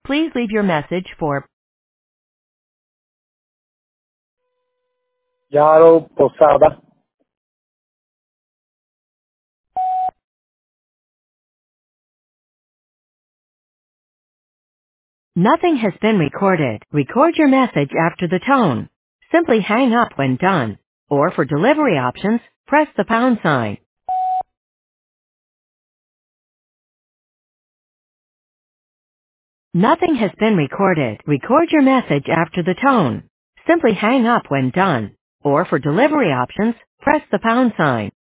Please leave your message for Yaro Posada. Nothing has been recorded. Record your message after the tone. Simply hang up when done. Or for delivery options, press the pound sign. Nothing has been recorded. Record your message after the tone. Simply hang up when done. Or for delivery options, press the pound sign.